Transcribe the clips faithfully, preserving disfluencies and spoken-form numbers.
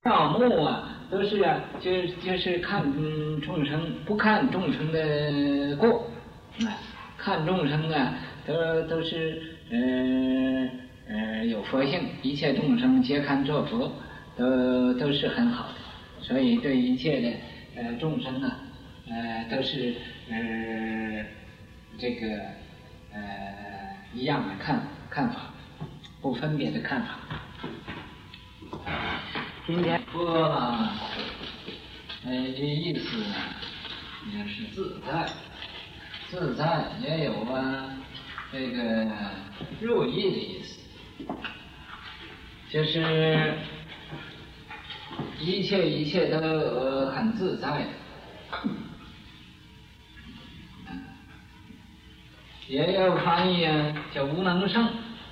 妙目啊，都是啊，就就是看众生，不看众生的过，啊，看众生啊，都都是呃呃有佛性，一切众生皆堪作佛，都都是很好的，所以对一切的呃众生啊，呃都是呃这个呃一样的看看法，不分别的看法。今天说了，呃，这意思呢，也是自在，自在也有啊，这个入意的意思，就是一切一切都呃很自在的。也有翻译啊，叫无能胜。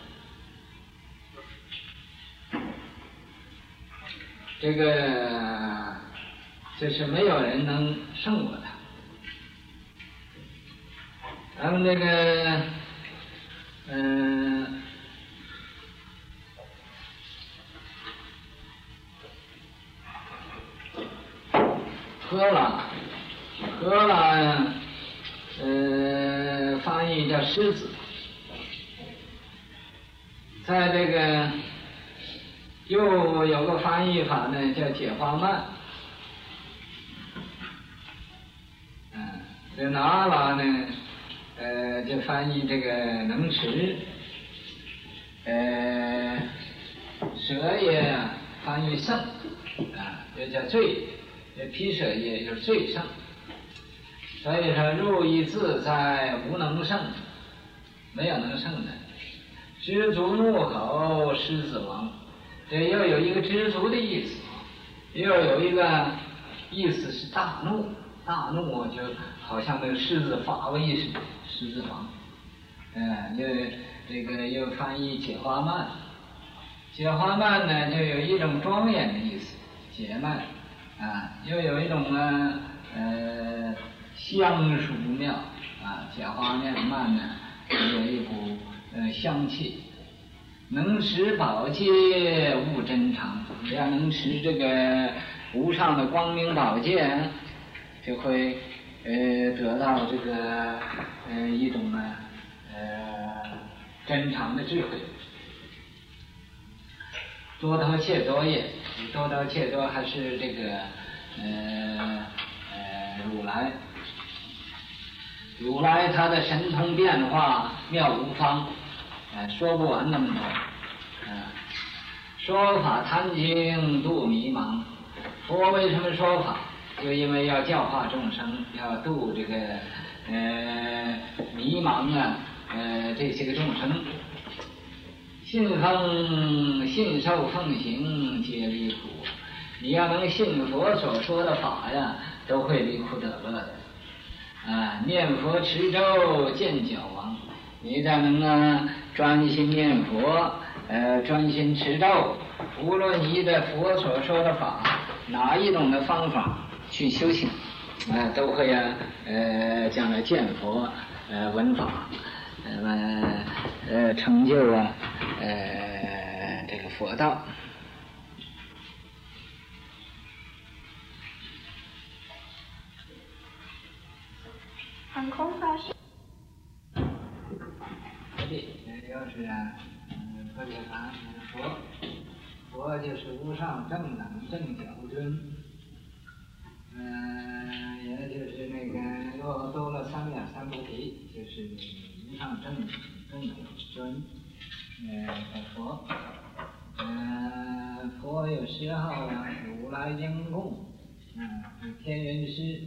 这个就是没有人能胜过他。咱们这个，嗯、呃，喝了，喝了，呃，翻译叫狮子，在这个。又有个翻译法呢，叫解花曼。嗯，这拿拉呢，呃，就翻译这个能持。呃，舍也翻译胜，啊，这叫醉。这毗舍也就是醉胜。所以说，入意自在，无能胜，没有能胜的。知足怒吼，狮子王。这又有一个知足的意思，又有一个意思是大怒，大怒就好像那个狮子发威似的，狮子王。嗯，又这个又翻译解花曼，解花曼呢就有一种庄严的意思，解曼啊，又有一种呢呃香淑妙啊，解花曼呢有一股呃香气。能持宝戒悟真常，只要能持这个无上的光明宝剑，就会呃得到这个呃一种呢呃真常的智慧。多头切多也，多头切多还是这个呃呃如来，如来他的神通变化妙无方。呃，说不完那么多，呃，说法贪经度迷茫。佛为什么说法？就因为要教化众生，要度这个呃迷茫啊，呃这些个众生。信奉信受奉行皆离苦，你要能信佛所说的法呀，都会离苦得乐的。啊，念佛持咒见角王。你再能啊专心念佛，呃专心持咒，无论你的佛所说的法，哪一种的方法去修行，啊、呃、都会啊呃将来见佛，呃闻法，呃呃成就啊呃这个佛道。 航空发射。 要是啊，嗯，佛解法佛，佛就是无上正等正觉尊，嗯、呃，也就是那个又多了三藐三菩提，就是无上正正觉尊，呃，佛，呃，佛有十号啊，如来应供，嗯、呃，天人师，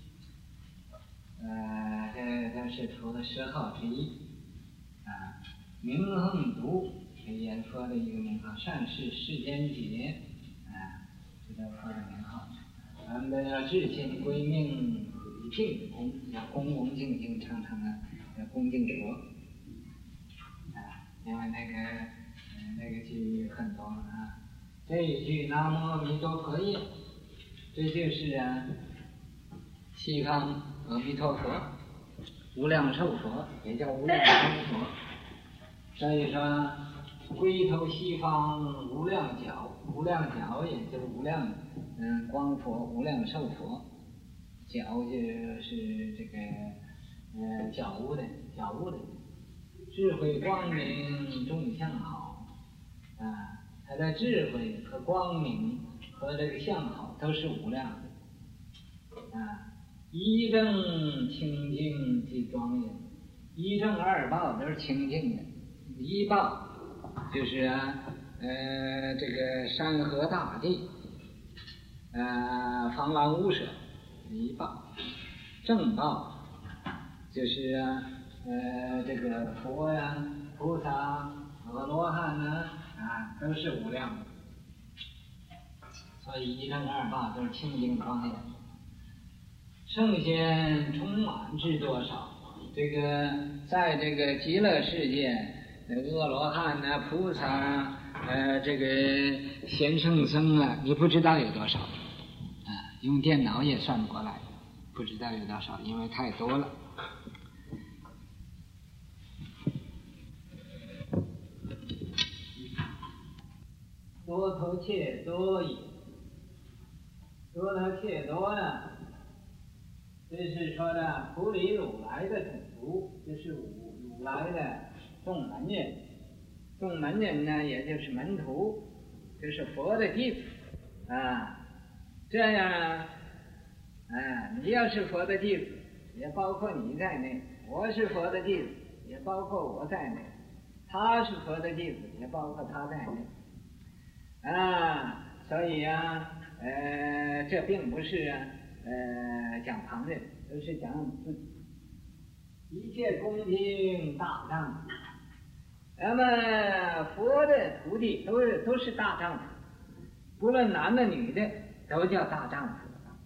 呃，这这是佛的十号之一，啊。明恒足是也佛的一个名号，善事世间解，啊，这叫佛的名号。咱们的要至亲归命礼敬恭，要恭恭敬敬常常啊，要恭敬佛。啊，因为那个，呃，那个句很多啊，这一句南无阿弥陀佛也，这就是啊，西方阿弥陀佛，无量寿佛，也叫无量寿佛。所以说， 归投西方无量角，无量角也就是无量嗯光佛、无量寿佛，角就是这个呃觉悟的觉悟的，智慧光明众相好啊，它的智慧和光明和这个相好都是无量的啊。一正清净即庄严，一正二报都是清净的。一报就是啊，呃，这个山河大地，呃，防狼无舍，一报。正报就是啊，呃，这个佛呀、菩萨、阿罗汉呢，啊，都是无量的。所以一正二报都是清净庄严。圣贤充满至多少？这个在这个极乐世界，阿罗汉呐、啊、菩萨啊，呃，这个贤圣僧啊，你不知道有多少，啊，用电脑也算不过来，不知道有多少，因为太多了。多头切多也，多头切多呢？这是说的普里如来的种族，就是如如来的众门人，众门人呢，也就是门徒，就是佛的弟子啊。这样啊，啊，你要是佛的弟子，也包括你在内；我是佛的弟子，也包括我在内；他是佛的弟子，也包括他在内。啊，所以啊，呃，这并不是啊。呃，讲旁人，都是讲自己。一切恭敬大丈夫。那么佛的徒弟都是都是大丈夫，不论男的女的都叫大丈夫。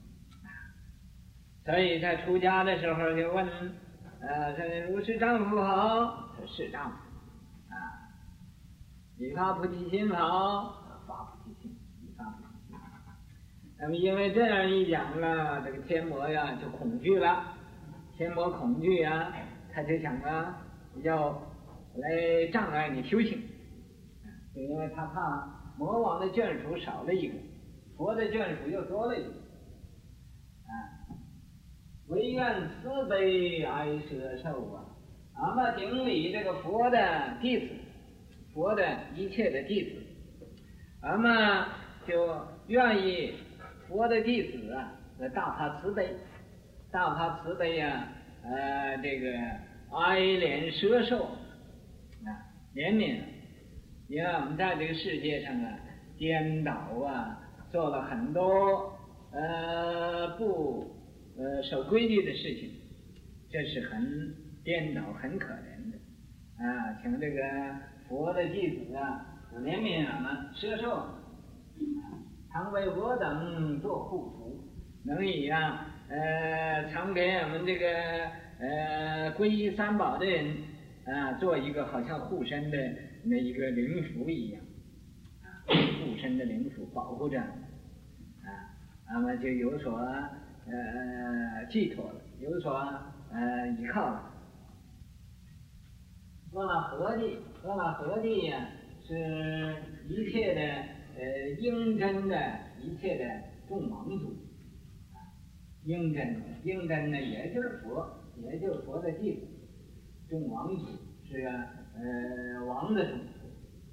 所以在出家的时候就问，呃，说如是丈夫好，说是丈夫。啊，你发菩提心好，发菩提心，你发菩提心。那么因为这样一讲了，这个天魔呀就恐惧了，天魔恐惧啊，他就想啊要来障碍你修行，就因为他怕魔王的眷属少了一个，佛的眷属又多了一个，啊，唯愿慈悲哀舍受啊，那么顶礼这个佛的弟子，佛的一切的弟子，那么就愿意。佛的弟子啊，大发慈悲，大发慈悲呀、啊，呃，这个哀怜舍受啊，怜悯。因为我们在这个世界上啊，颠倒啊，做了很多呃不呃守规矩的事情，这是很颠倒、很可怜的啊。请这个佛的弟子啊，怜悯我们舍受。常为我等做护符，能以啊呃常给我们这个呃皈依三宝的人啊做一个好像护身的那一个灵符一样啊，护身的灵符保护着啊，那么就有所呃寄托了，有所呃依靠了。说了合地，说了合地呀，是一切的。呃，应真的一切的众王族，啊，应真，应真呢，也就是佛，也就是佛的弟子，众王族是呃王的种族，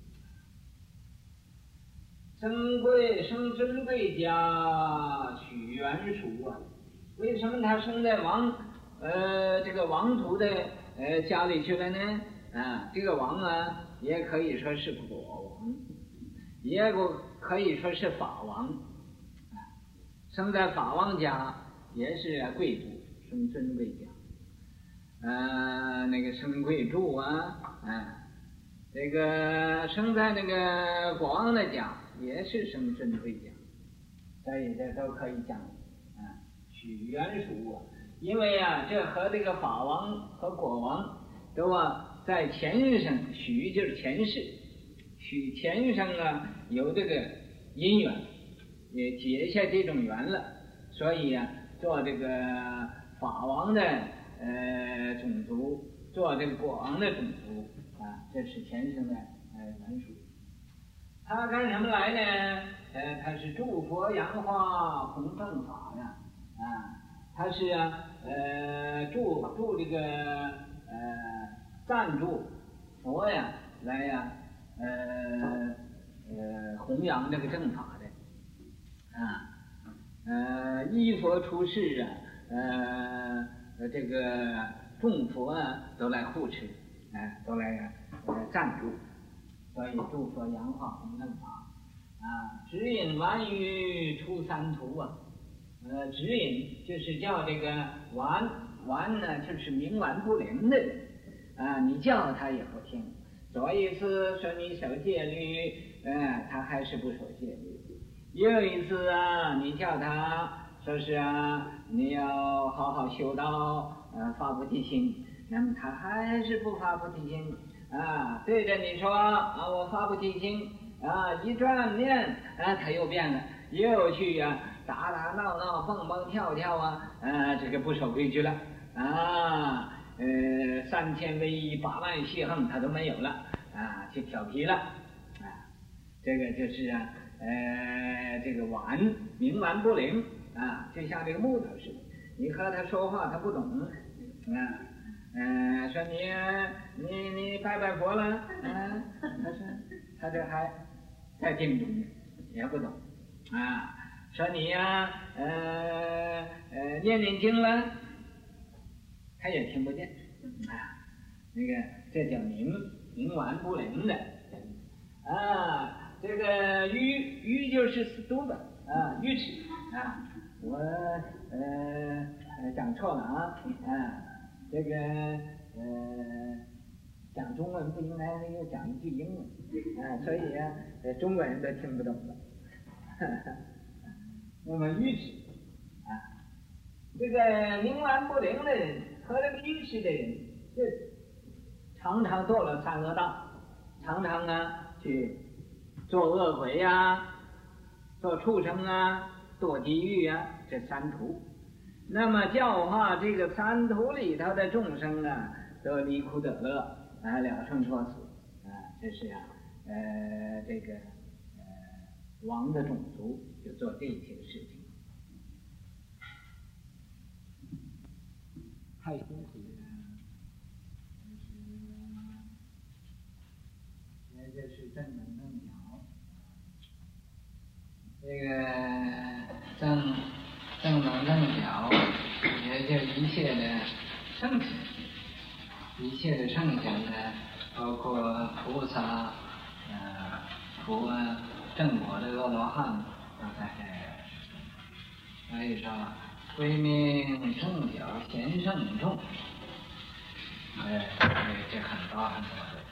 生贵生尊贵家，取原属啊。为什么他生在王呃这个王族的呃家里去了呢？啊，这个王啊，也可以说是国王。也可以说是法王，啊，生在法王家也是贵族，生尊贵家，呃，那个生贵族啊，啊，这个生在那个国王的家也是生尊贵家，所以这都可以讲，啊，取原属啊，因为啊，这和这个法王和国王都啊在前生，许就是前世。许前生啊有这个因缘，也结下这种缘了，所以啊做这个法王的呃种族，做这个国王的种族啊，这是前生的呃呃文殊。他干什么来呢？呃，他是助佛扬化弘正法呀，啊，他是啊，呃，助助这个呃赞助佛呀，来呀，呃呃弘扬这个正法的，啊，呃依佛出世啊，呃这个众佛啊都来护持，啊，都来呃赞助，所以助佛扬化弘正法。啊，指引顽愚出三途啊，呃，指引就是叫这个顽顽呢，就是冥顽不灵的人啊，你叫他也不听。左一次说你守戒律，呃，他还是不守戒律；又一次啊，你叫他说是啊，你要好好修道，呃，发菩提心，那么他还是不发菩提心啊，对着你说啊，我发菩提心。啊，一转念，啊，他又变了，又去呀、啊，打打闹闹，蹦蹦跳跳啊，啊，这个不守规矩了，啊，呃，三千威仪，八万戏横，他都没有了，啊，去调皮了，啊，这个就是啊，呃，这个顽，冥顽不灵，啊，就像这个木头似的，你和他说话，他不懂，啊。嗯、呃，说你你你拜拜佛了，嗯、啊，他说他这还在定中呢，也不懂，啊，说你呀、啊，呃呃念念经了，他也听不见，啊，那个这叫冥冥顽不灵的，啊，这个愚愚就是犊子啊，愚痴啊，我呃讲错了啊，啊。这个呃，讲中文不应该又讲一句英文啊，所以啊，呃，中国人都听不懂了。那么愚痴啊，这个冥顽不灵的人和这个愚痴的人，就常常堕了三恶道，常常啊去做恶鬼呀、啊，做畜生啊，堕地狱啊，这三途。那么教化这个三途里头的众生啊，都离苦得乐，啊，了生脱死，啊，这是啊，呃，这个呃王的种族就做这些事情。太辛苦了，也就是正能正巧，这个正。正能正巧，也就一切的圣贤，一切的圣贤呢，包括菩萨、呃佛、正果的阿罗汉都在这。所以说，归命正巧贤圣众，哎，这很多很多的。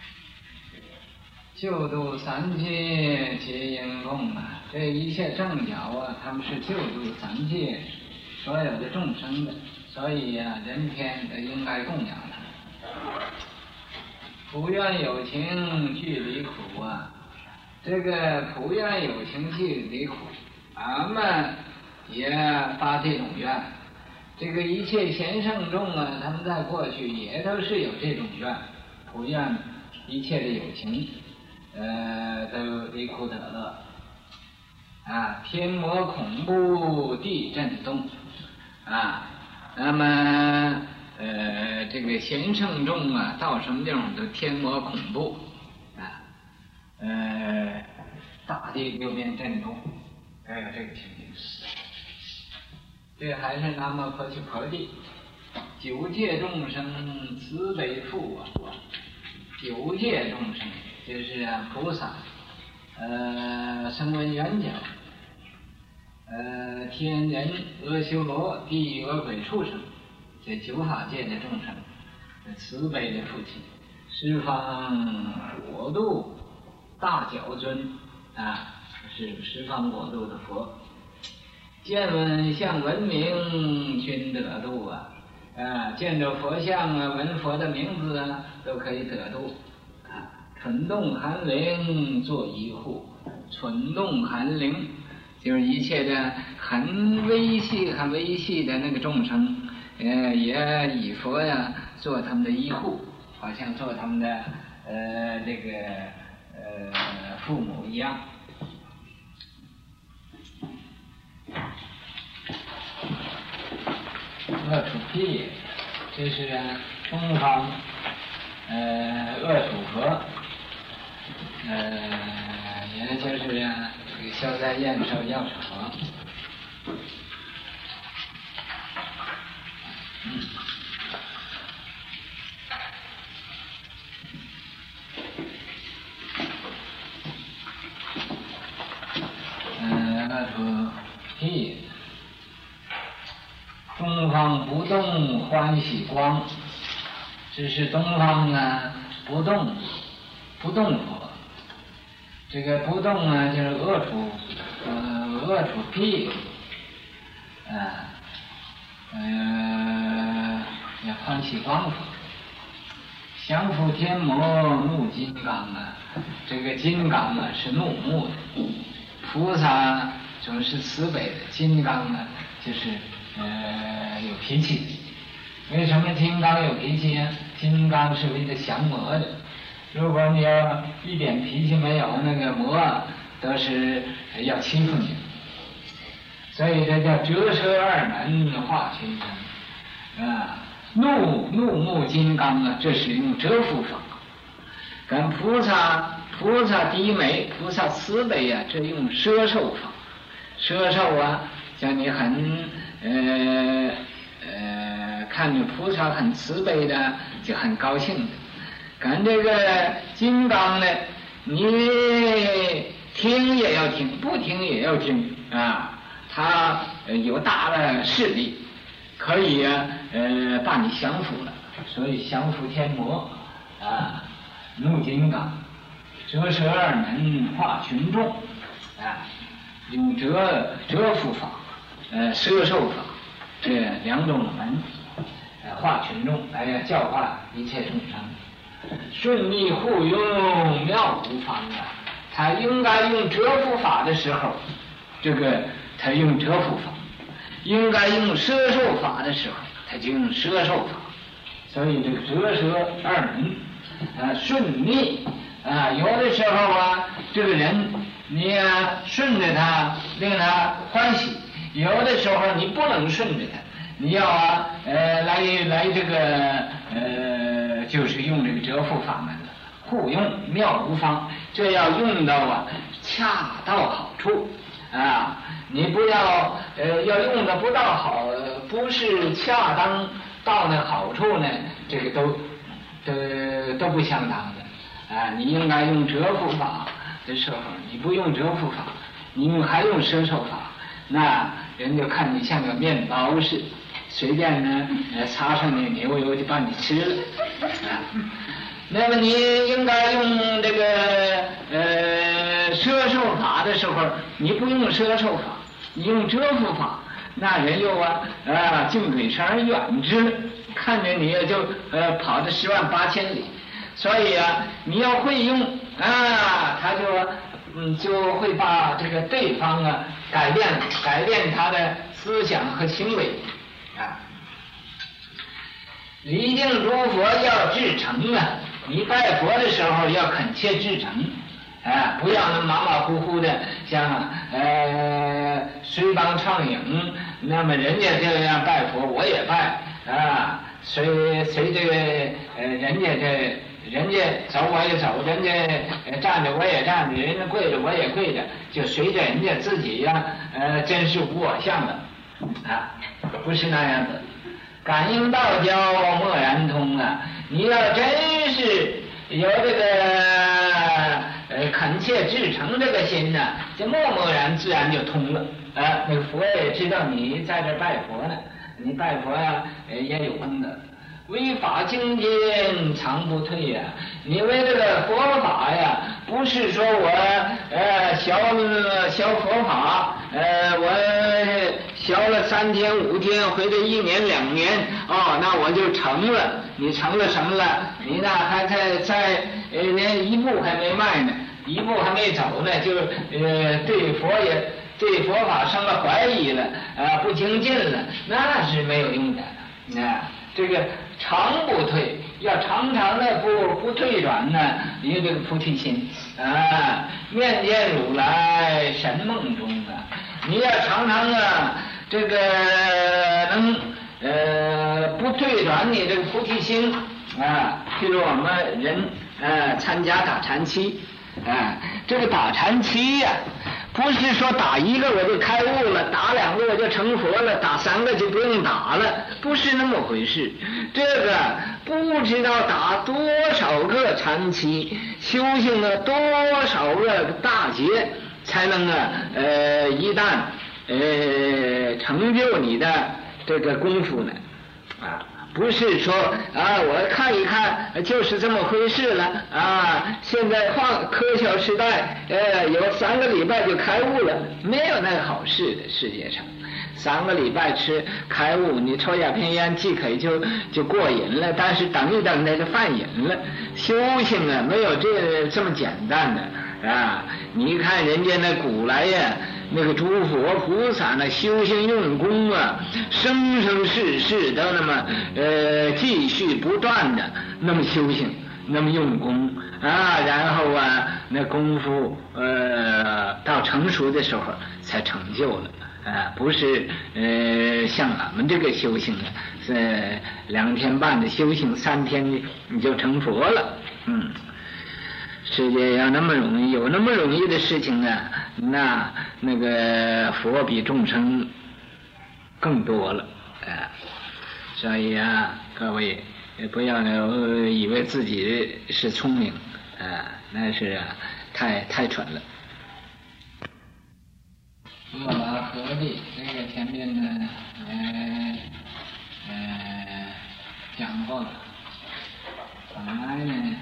救度三界皆因供啊，这一切正巧啊，他们是救度三界所有的众生的，所以呀、啊，人天都应该供养他。普愿有情俱离苦啊，这个普愿有情俱离苦，俺们也发这种愿。这个一切贤圣众啊，他们在过去也都是有这种愿，普愿一切的有情。呃，都离苦得乐，啊，天魔恐怖，地震动，啊，那么呃，这个贤圣众啊，到什么地方都天魔恐怖，啊，呃，大地六边震动，都有这个情形。这还是南无婆提婆地，九界众生慈悲父啊，九界众生。就是啊，菩萨，呃，声闻缘觉，呃，天人、阿修罗、地狱、恶鬼、畜生，这九法界的众生，慈悲的父亲，十方国度大角尊啊，是十方国度的佛，见闻相闻名均得度啊，啊，见着佛像啊，闻佛的名字啊，都可以得度。蠢动寒灵做一护，蠢动寒灵就是一切的很微细、很微细的那个众生，呃，也以佛呀做他们的依护，好像做他们的呃这个父母一样。恶处僻，这是东方呃恶处和，呃也就是这个消灾延寿药水和。嗯。嗯，恶处僻。东方不动欢喜光，只是东方呢不动，不动佛。这个不动呢，就是恶处，呃，恶处僻，啊，呃，也欢喜光佛。降伏天魔怒金刚啊，这个金刚啊是怒目的，菩萨总是慈悲的，金刚呢就是呃有脾气。为什么金刚有脾气啊？金刚是为了降魔的。如果你要一点脾气没有，那个魔都是要欺负你。所以这叫折舌二门化群生啊。怒怒目金刚啊，这是用折伏法。跟菩萨菩萨低眉，菩萨慈悲啊，这用摄受法。摄受啊，叫你很呃呃，看着菩萨很慈悲的，就很高兴的。跟这个金刚呢，你听也要听，不听也要听啊。他有大的势力，可以啊，呃，把你降服了。所以降服天魔啊，怒金刚，折舌二门化群众啊，用折折伏法，呃，摄受法这两种门，呃，化群众来教化一切众生。顺利护用妙无方啊，他应该用折伏法的时候，这个他用折伏法；应该用摄受法的时候，他就用摄受法。所以这个折舌二门，啊，顺利啊，有的时候啊，这个人你啊顺着他，令他欢喜；有的时候你不能顺着他，你要啊呃来来这个呃，就是用这个折伏法门了，互用妙无方，这要用到啊恰到好处啊，你不要呃要用的不到好，不是恰当到那好处呢，这个都都都不相当的啊。你应该用折伏法的时候，你不用折伏法，你用还用摄受法，那人就看你像个面包似的，随便呢呃擦上那牛油就把你吃了啊。那么你应该用这个呃摄受法的时候，你不用摄受法，你用折伏法，那人又啊啊近水深远之，看着你就呃跑得十万八千里。所以啊，你要会用啊，他就嗯就会把这个对方啊改变改变他的思想和行为啊。礼敬诸佛要至诚啊，你拜佛的时候要恳切至诚啊，不要那马马虎虎的，像呃随帮畅饮。那么人家这样拜佛，我也拜啊，随随这个呃人家这人家走我也走，人家站着我也站着，人家跪着我也跪着，就随着人家自己呀、啊，呃，真是无我相的啊，不是那样子。感应道交默然通啊！你要真是有这个呃恳切至诚这个心呢、啊，就默默然自然就通了啊。那个佛也知道你在这拜佛呢，你拜佛呀、啊、也有功德。违法精进常不退呀、啊！你为这个佛法呀，不是说我呃学学佛法，呃我学了三天五天或者一年两年哦，那我就成了。你成了什么了？你那还在在呃连一步还没迈呢，一步还没走呢，就呃对佛也对佛法生了怀疑了啊，不精进了，那是没有用的啊。这个常不退，要常常的不不退转呢，你这个菩提心啊，面见如来神梦中啊，你要常常啊，这个能呃不退转你这个菩提心啊。譬如我们人呃参加打禅期啊，这个打禅期呀、啊。不是说打一个我就开悟了，打两个我就成佛了，打三个就不用打了，不是那么回事。这个不知道打多少个禅期，修行了多少个大劫，才能啊呃一旦呃成就你的这个功夫呢啊。不是说啊，我看一看就是这么回事了啊！现在跨科学时代，呃，有三个礼拜就开悟了，没有那个好事的。世界上，三个礼拜吃开悟，你抽鸦片烟即可就就过瘾了，但是等一等那就犯瘾了。修行啊，没有这这么简单的啊！你看人家那古来呀。那个诸佛菩萨呢，修行用功啊，生生世世都那么呃继续不断的那么修行，那么用功啊，然后啊那功夫呃到成熟的时候才成就了啊，不是呃像俺们这个修行啊，是两天半的修行，三天你就成佛了，嗯。世界要那么容易，有那么容易的事情呢？那那个佛比众生更多了啊！所以啊，各位也不要以为自己是聪明啊，那是啊，太太蠢了。我把合力这个前面呢，呃呃讲过了，本来呢。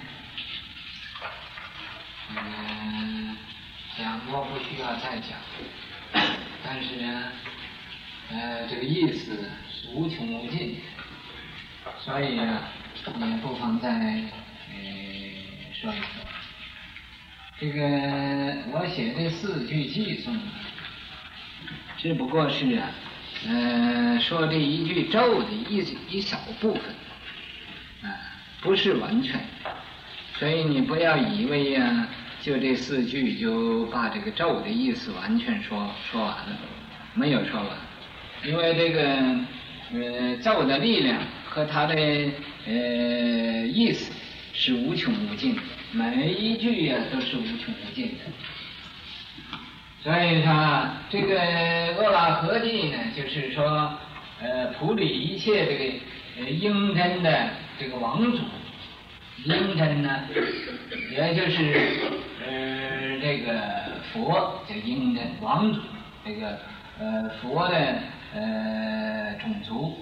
嗯，讲过不需要再讲，但是呢，呃，这个意思是无穷无尽，所以呢，也不妨再呃说一说。这个我写这四句偈颂，只不过是啊，呃，说这一句咒的一一小部分，啊，不是完全，所以你不要以为呀、啊。就这四句就把这个咒的意思完全说说完了，没有说完，因为这个呃咒的力量和它的呃意思是无穷无尽的，每一句呀、啊、都是无穷无尽的。所以说这个阿拉合偈呢，就是说呃普理一切这个呃应真的这个王祖。应真呢，也就是呃这个佛叫应真王祖，这个呃佛的呃种族，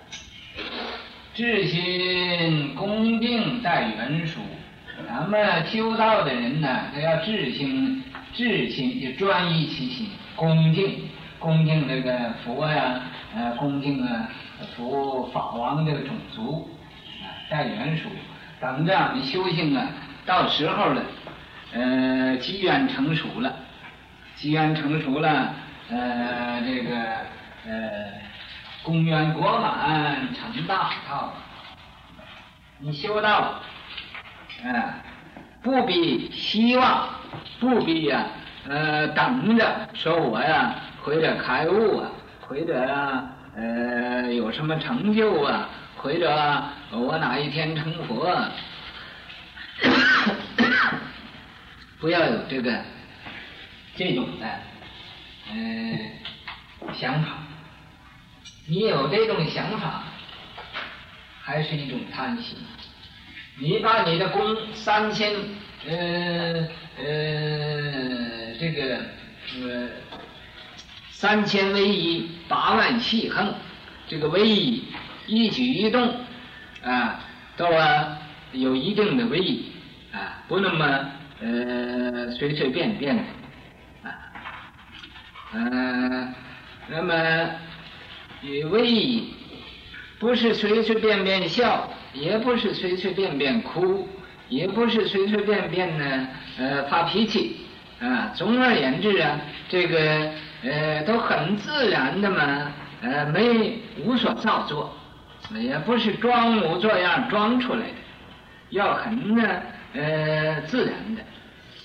至心恭敬待缘属。咱们修道的人呢，都要至心至心就专一其心，恭敬恭敬这个佛呀，呃恭敬啊佛法王这个种族啊待缘属。等着你修行啊，到时候了，呃，机缘成熟了，机缘成熟了，呃，这个呃，功缘果满成大道，你修道，啊、呃，不必希望，不必呀、啊，呃，等着说我呀，或者开悟啊，或者啊，呃，有什么成就啊。或者我哪一天成佛，不要有这个这种的呃想法。你有这种想法，还是一种贪心。你把你的功三千呃呃这个呃三千威仪，八万细横，这个威仪。一举一动啊，都啊有一定的威仪啊，不那么呃随随便便的啊，呃，那么与威仪不是随随便便笑，也不是随随便便哭，也不是随随便便呢呃发脾气啊。总而言之啊，这个呃都很自然的嘛，呃没无所造作。也不是装模作样装出来的，要很呢呃自然的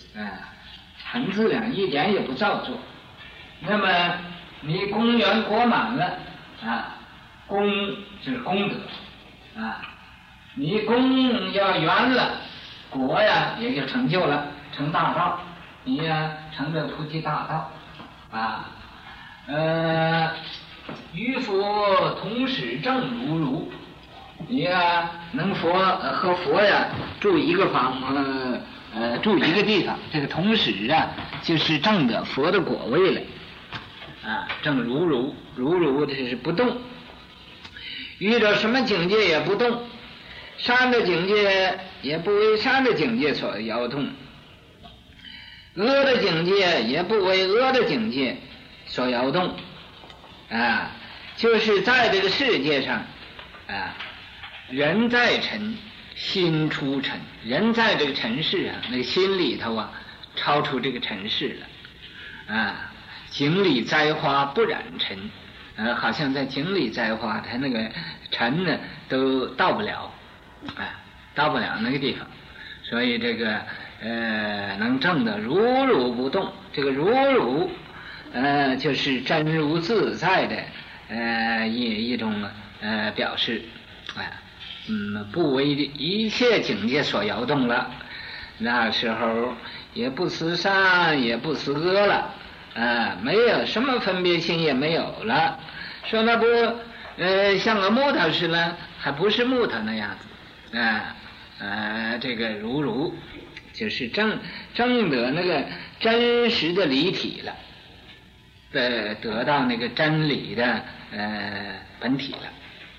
啊，很自然，一点也不造作。那么你功圆果满了啊，功就是功德啊，你功要圆了，果呀也就成就了，成大道，你呀成了菩提大道啊。呃，与佛同始正如如，你呀能佛和佛呀住一个房，呃呃住一个地方，这个同始啊就是正的佛的果位了。啊，正如如如如这是不动，遇到什么境界也不动，善的境界也不为善的境界所摇动，恶的境界也不为恶的境界所摇动，啊，就是在这个世界上，啊，人在尘，心出尘，人在这个尘世啊，那个心里头啊，超出这个尘世了，啊。井里栽花不染尘，呃，好像在井里栽花，它那个尘呢都到不了，哎、啊，到不了那个地方，所以这个呃能证的如如不动，这个如如呃就是真如自在的呃一一种呃表示，哎、啊，嗯，不为一切境界所摇动了，那时候也不思善，也不思恶了。啊，没有什么分别心也没有了，说那不呃像个木头似的，还不是木头那样子，啊呃这个如如就是正正得那个真实的离体了，得得到那个真理的呃本体了。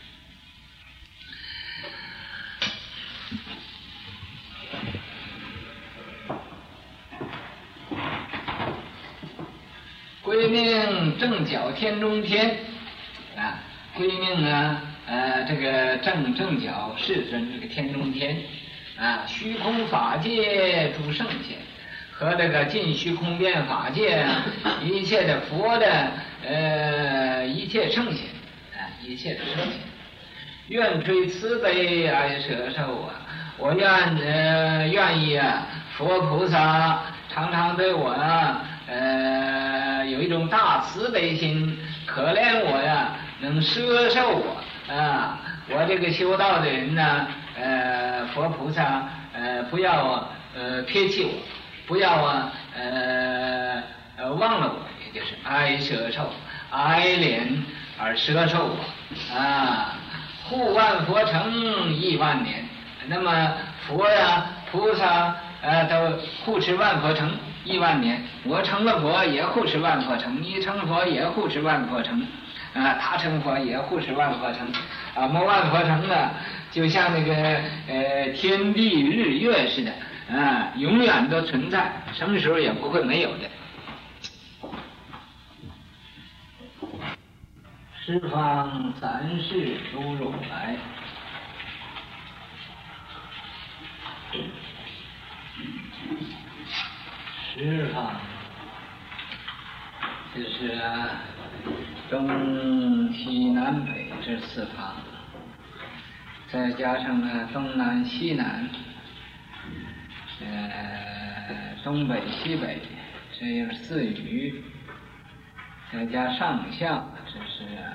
归命正角天中天，啊，归命呢，呃，这个正正角世尊这个天中天，啊，虚空法界诸圣贤和这个尽虚空变法界一切的佛的呃一切圣贤，啊，一切的圣贤，愿垂慈悲哀舍受啊，我愿呃愿意啊，佛菩萨常常对我啊，呃。有一种大慈悲心，可怜我呀，能摄受我啊！我这个修道的人呢，呃，佛菩萨呃不要呃撇弃我，不要啊呃呃忘了我，也就是哀舍受，哀怜而摄受我啊！护万佛成亿万年，那么佛呀菩萨呃都护持万佛成。亿万年，我成了佛也护持万佛成，你成佛也护持万佛成，啊，他成佛也护持万佛成，啊，我们万佛成呢，就像那个呃天地日月似的，啊，永远都存在，什么时候也不会没有的。十方三世诸如来。十方就是啊，东西南北这四方，再加上呢东南西南，呃东北西北，这有四隅，再加上下，这是啊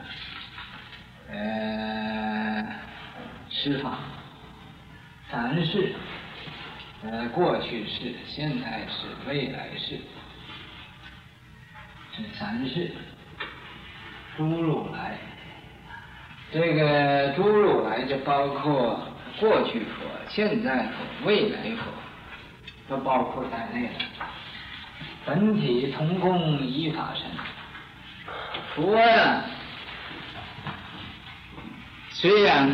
呃十方三世。呃，过去式、现在式、未来式，这三世。诸如来，这个诸如来就包括过去佛、现在佛、未来佛，都包括在内了。本体同共一法身。佛呀，虽然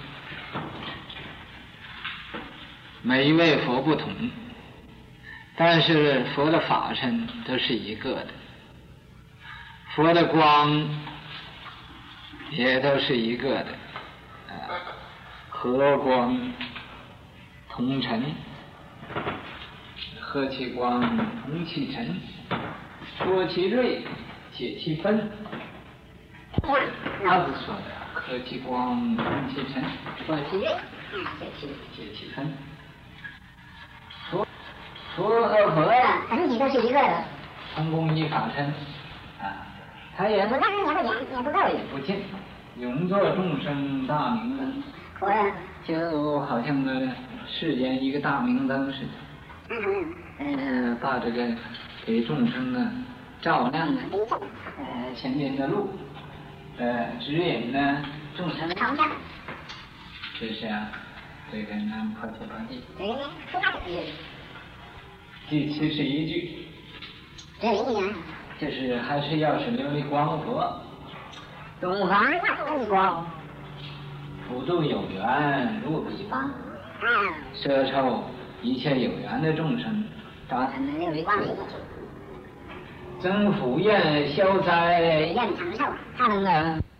每一位佛不同，但是佛的法身都是一个的，佛的光也都是一个的，啊，和光同尘，和其光同其尘，说其锐，解其分。他是说的，和其光同其尘，说其锐，解其分。佛佛和佛呀， 整体都是一个的。 成功一法身，啊，他也不干也不减，也不够， 也不尽，永作众生大明灯。 佛呀， 就好像个世间一个大明灯似的。嗯、呃，把这个给众生呢照亮呢，呃前面的路，呃指引呢众生方向。 这是啊，这个南无揭谛记。 这个呢，出发的。 第七十一句。 这一句啊， 就是还是要是琉璃光佛， 东方琉璃光， 普度有缘入彼方，摄受一切有缘的众生，达成琉璃光。 增福愿消灾愿长寿，他能够